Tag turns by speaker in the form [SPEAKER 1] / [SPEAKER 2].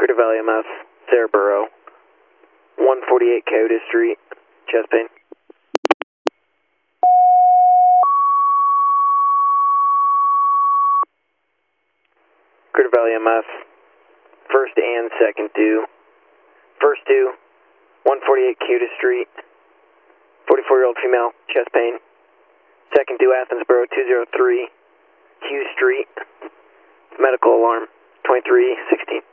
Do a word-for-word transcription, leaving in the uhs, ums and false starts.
[SPEAKER 1] Crater Valley M F, Sarahboro, one forty-eight Coyote Street, chest pain. Crater Valley M F, first and second due. First due, one forty-eight Coyote Street, forty-four-year-old female, chest pain. Second due, Athensboro, two oh three Q Street, medical alarm, twenty-three sixteen.